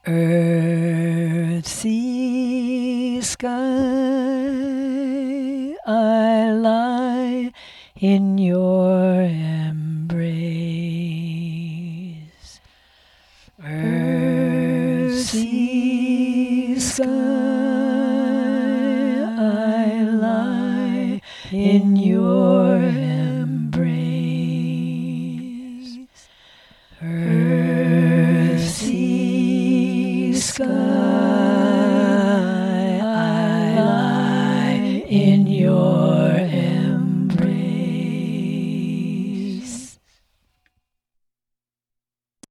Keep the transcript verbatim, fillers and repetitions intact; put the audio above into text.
Earth, sea, sky, I lie in your embrace. Earth, sea, sky, I lie in your embrace. Earth, sea, sky, I lie in your